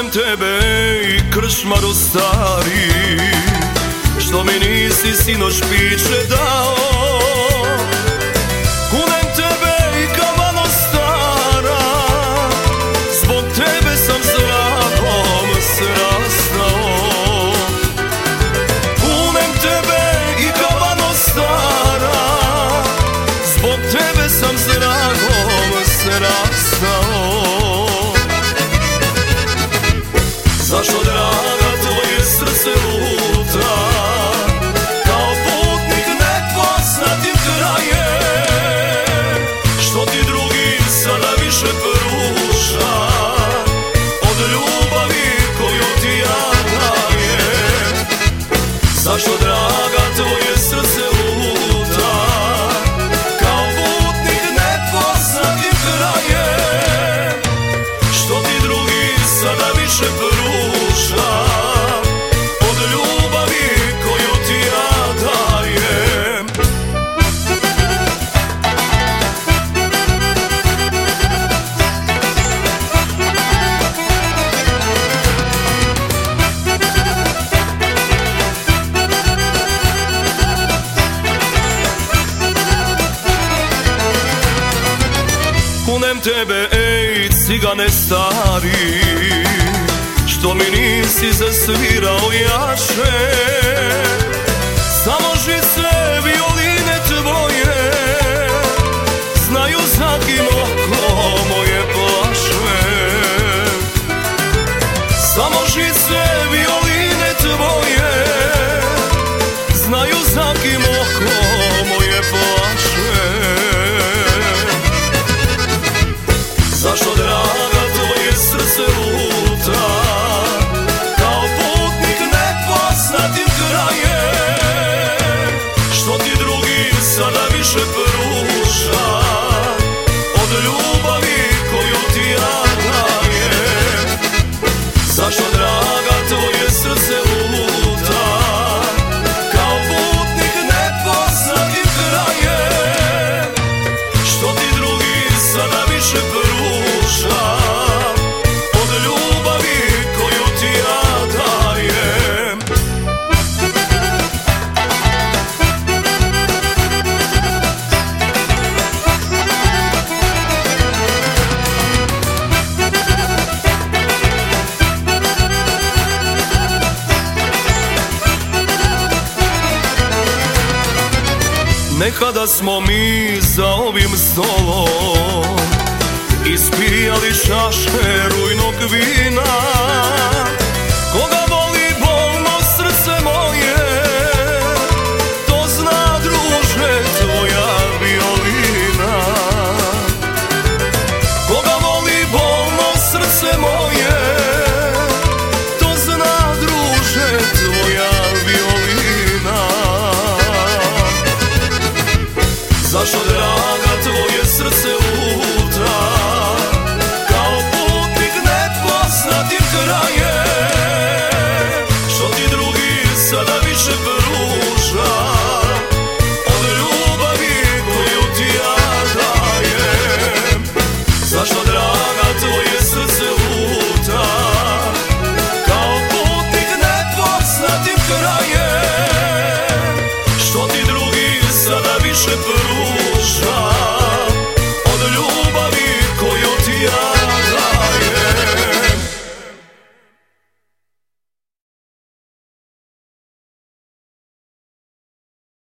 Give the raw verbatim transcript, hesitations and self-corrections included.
Kunem tebe i krčmaro stari, što mi nisi sinoć piće dao. Kunem tebe i kavano stara, zbog tebe sam zrakom se rastao. Kunem tebe i kavano stara, zbog tebe sam zrakom se rastao. Zašto, draga, tvoje srce luta kao putnik nepoznatim krajem? Što ti drugi sada više pruža od ljubavi koju ti ja dajem? Zašto, draga, tvoje srce luta kao putnik nepoznatim krajem? Što ti drugi sada više pruža od ljubavi koju ti ja dajem? Kunem tebe, ej, cigane stari, što mi nisi zasvirao jače. Samo žice violine tvoje znaju za kim oko moje plaše. Samo žice violine tvoje znaju za kim oko moje plaše. Zašto, draga, tvoje srce luta kao putnik nepoznatim krajem? Što ti drugi sada više pruža od ljubavi koju ti ja dajem? Zašto, draga, tvoje srce luta kao putnik nepoznatim krajem? Što ti drugi sada više pruža od ljubavi koju ti ja dajem? Nekada smo mi za ovim stolom ispijali čaše rujnog vina.